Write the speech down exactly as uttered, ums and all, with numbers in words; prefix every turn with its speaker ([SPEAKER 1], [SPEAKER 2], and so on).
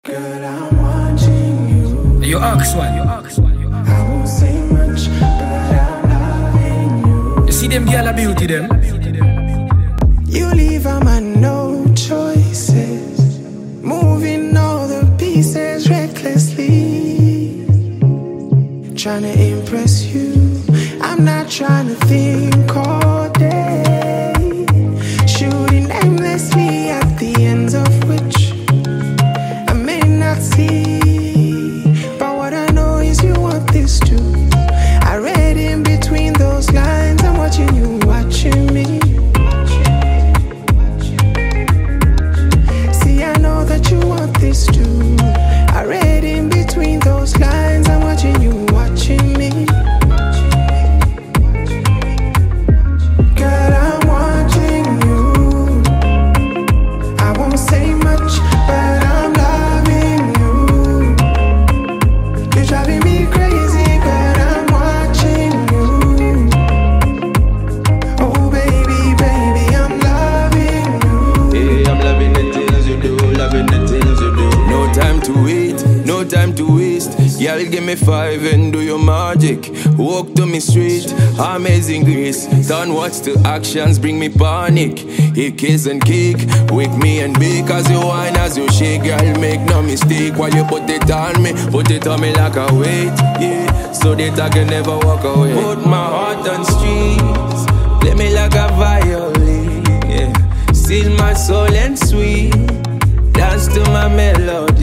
[SPEAKER 1] Girl, I'm watching you.
[SPEAKER 2] You ask one, you ask one, you ask one.
[SPEAKER 1] I won't say much, but I'm loving you.
[SPEAKER 2] You see them girl a beauty them?
[SPEAKER 1] You leave a man no choices, moving all the pieces recklessly, trying to impress you. I'm not trying to think all day, shooting aimlessly at the ends of which I may not see. But what I know is you want this too. I read in between those lines. I'm watching you, watching me. See, I know that you want this too. I read in between those lines. I'm watching you, watching me. Girl, I'm watching you. I won't say much, but I'm loving you. You're driving me crazy, but I'm watching you. Oh baby, baby, I'm loving you.
[SPEAKER 3] Yeah, I'm loving the things you do, loving the things you do. No time to wait, no time to waste. Y'all give me five and do your magic. Walk to me street, amazing grace. Turn words to actions, bring me panic. Hey, kiss and cake, wake me and bake. As you whine, as you shake, girl, make no mistake. While you put it on me, put it on me like a weight, yeah, so that I can never walk away. Put my heart on streets, play me like a violin, yeah. Seal my soul and sweet, dance to my melody.